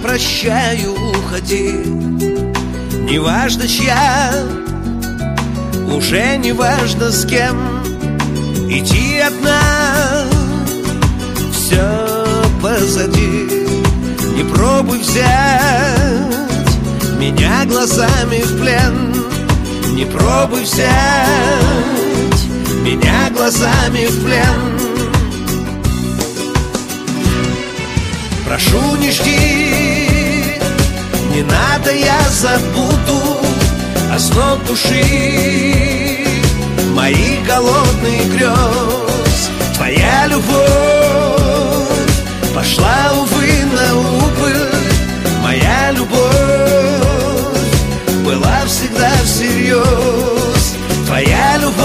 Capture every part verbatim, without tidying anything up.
прощаю, уходи. Неважно чья, уже неважно с кем. Идти одна, все позади. Не пробуй взять меня глазами в плен. Не пробуй взять меня глазами в плен. Прошу, не жди, не надо, я забуду озноб души, моих голодных грез. Твоя любовь пошла, увы, на убыль. Моя любовь была всегда всерьез. Твоя любовь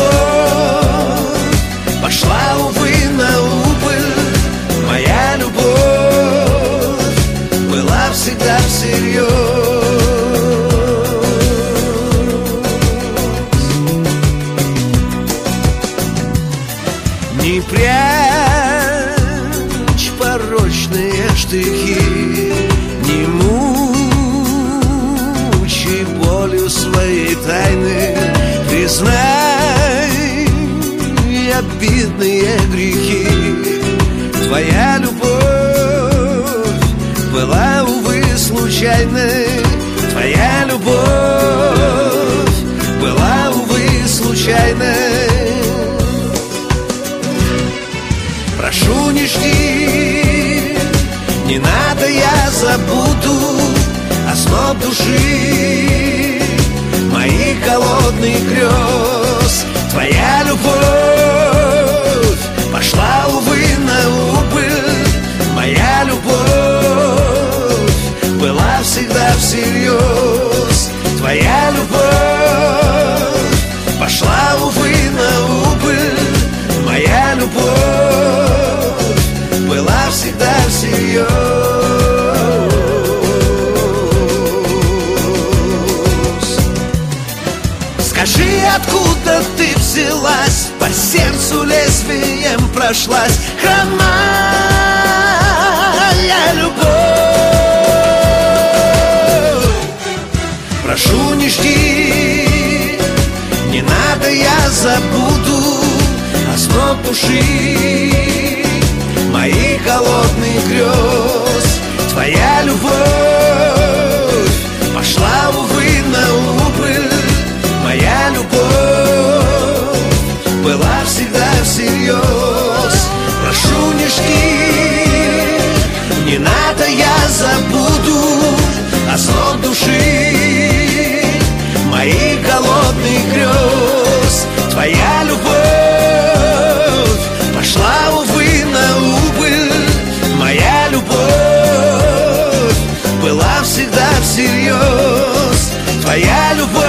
пошла, увы, на убыль. Моя любовь была всегда всерьез. Не прячь порочные штрихи, не мучай болью своей тайны. Признай обидные грехи. Твоя любовь была, увы, случайной. Твоя любовь была, увы, случайной. Прошу, не жди, не надо, я забуду озноб души, моих голодных грез. Твоя любовь пошла, увы, на убыль. Моя любовь была всегда всерьез. Твоя любовь пошла, увы, на убыль. Моя любовь была всегда всерьез. Скажи, откуда ты взялась, по сердцу лезвием прошлась хромая любовь. Прошу, не жди, не надо, я забуду озноб души, моих голодных грез. Твоя любовь пошла, увы, на убыль. Моя любовь была всегда всерьез. Прошу, не жди, не надо, я забуду озноб души, моих голодных грез. Твоя любовь пошла, увы, на убыль. Моя любовь была всегда всерьез. Твоя любовь